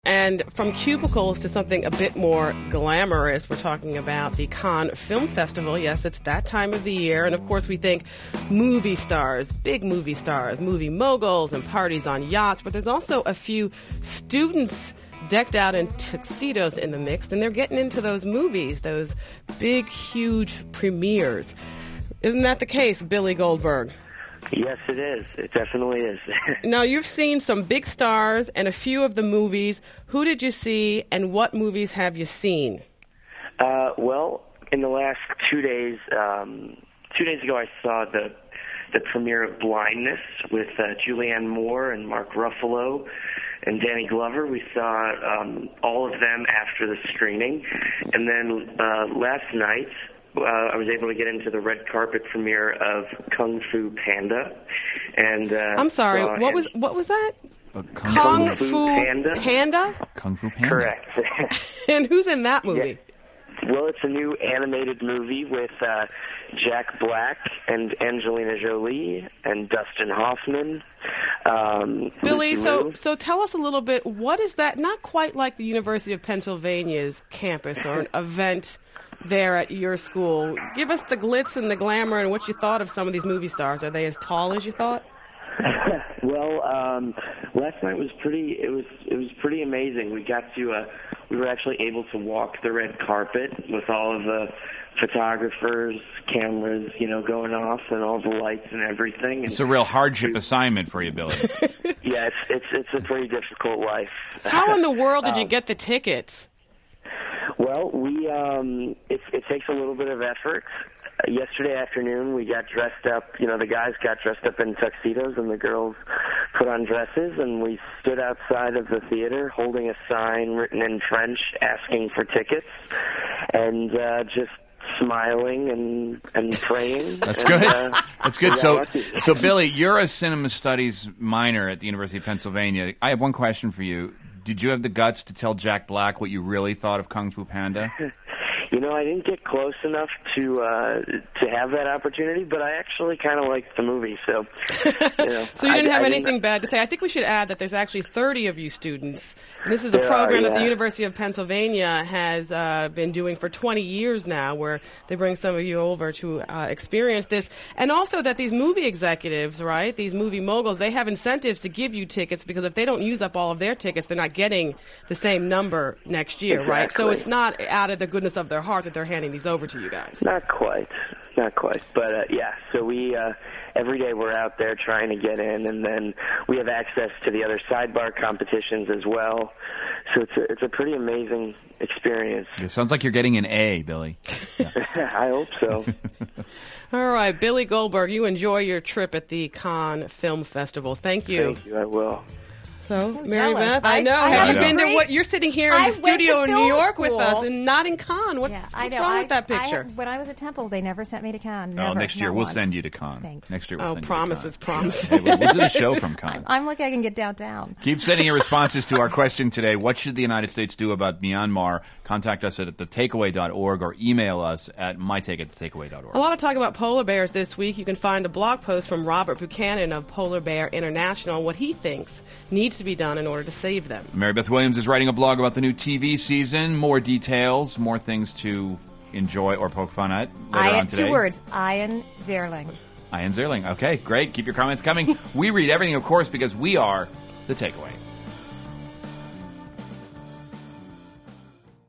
And from cubicles to something a bit more glamorous, we're talking about the Cannes Film Festival. Yes, it's that time of the year. And of course, we think movie stars, big movie stars, movie moguls, and parties on yachts. But there's also a few students decked out in tuxedos in the mix. And they're getting into those movies, those big, huge premieres. Isn't that the case, Billy Goldberg? Yes, it is. It definitely is. Now, you've seen some big stars and a few of the movies. Who did you see, and what movies have you seen? Well, in the last 2 days, 2 days ago, I saw the premiere of Blindness with Julianne Moore and Mark Ruffalo and Danny Glover. We saw all of them after the screening. And then last night, I was able to get into the red carpet premiere of Kung Fu Panda, and I'm sorry, what was that? Kung Fu Panda. Panda? Kung Fu Panda. Correct. And who's in that movie? Yeah. Well, it's a new animated movie with Jack Black and Angelina Jolie and Dustin Hoffman. Billy, so tell us a little bit. What is that? Not quite like the University of Pennsylvania's campus or an event there at your school. Give us the glitz and the glamour and what you thought of some of these movie stars. Are they as tall as you thought? Well, last night was pretty. It was pretty amazing. We got to. We were actually able to walk the red carpet with all of the photographers, cameras, going off, and all the lights and everything. It's a real hardship assignment for you, Billy. Yeah, it's a pretty difficult life. How in the world did you get the tickets? Well, it takes a little bit of effort. Yesterday afternoon, we got dressed up. The guys got dressed up in tuxedos, and the girls put on dresses, and we stood outside of the theater holding a sign written in French asking for tickets, and just smiling and praying. That's good. That's good. So Billy, you're a cinema studies minor at the University of Pennsylvania. I have one question for you. Did you have the guts to tell Jack Black what you really thought of Kung Fu Panda? I didn't get close enough to have that opportunity, but I actually kind of liked the movie. So, So you didn't have anything bad to say. I think we should add that there's actually 30 of you students. And this is a program that the University of Pennsylvania has been doing for 20 years now, where they bring some of you over to experience this. And also that these movie executives, right, these movie moguls, they have incentives to give you tickets, because if they don't use up all of their tickets, they're not getting the same number next year, exactly. right? So it's not out of the goodness of their heart that they're handing these over to you guys. Not quite. But so we every day we're out there trying to get in, and then we have access to the other sidebar competitions as well. So it's a pretty amazing experience. It sounds like you're getting an A, Billy. Yeah. I hope so. All right, Billy Goldberg, you enjoy your trip at the Cannes Film Festival. Thank you. Thank you. I will. So, Mary jealous. Beth, I know. Have you been to what you're sitting here in the studio in New York with us and not in Cannes? What's wrong with that picture? When I was at Temple, they never sent me to Cannes. Oh, Never, next year not we'll once. send you to Cannes. Thanks. Next year we'll send promises, you to Cannes. promises. We'll do the show from Cannes. I'm lucky I can get downtown. Keep sending your responses to our question today. What should the United States do about Myanmar? Contact us at thetakeaway.org or email us at mytake@thetakeaway.org. A lot of talk about polar bears this week. You can find a blog post from Robert Buchanan of Polar Bear International on what he thinks needs to be done in order to save them. Mary Beth Williams is writing a blog about the new TV season. More details, more things to enjoy or poke fun at later on today. 2 words. Ian Zerling. Ian Zerling. Okay, great. Keep your comments coming. We read everything, of course, because we are The Takeaway.